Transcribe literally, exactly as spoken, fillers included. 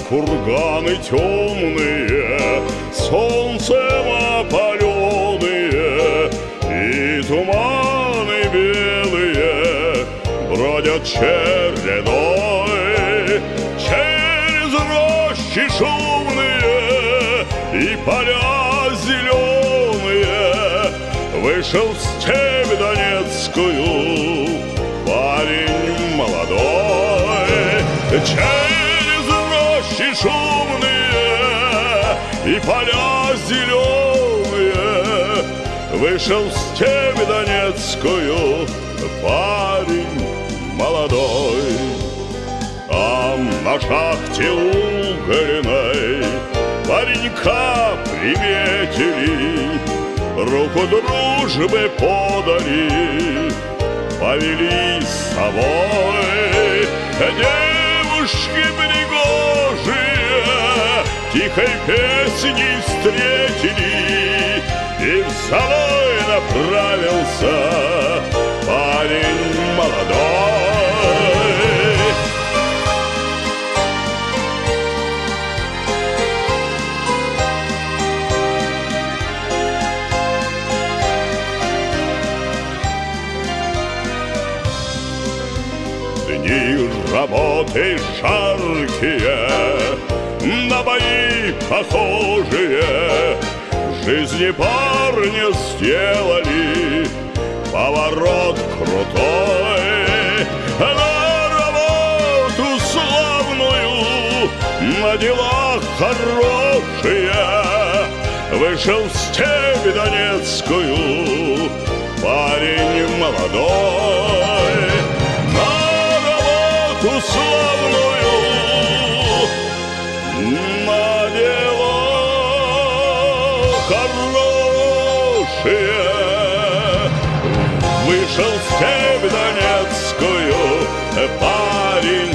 курганы темные, солнцем опаленные, и туманы белые бродят чередой через рощи шумные и поля зеленые. Вышел в степь донецкую парень молодой, через рощи шумные и поля зеленые. Вышел в степь донецкую парень молодой. Там на шахте угольной паренька приметили, руку дружбы подали, повели с собой. Девушки пригожие тихой песней встретили, и в собой направился парень молодой. Дни работы жаркие, на бои похожие, в жизни парня сделали поворот крутой. На работу славную, на дела хорошие вышел в степь донецкую парень молодой. Славную на дела хорошие вышел в степь донецкую парень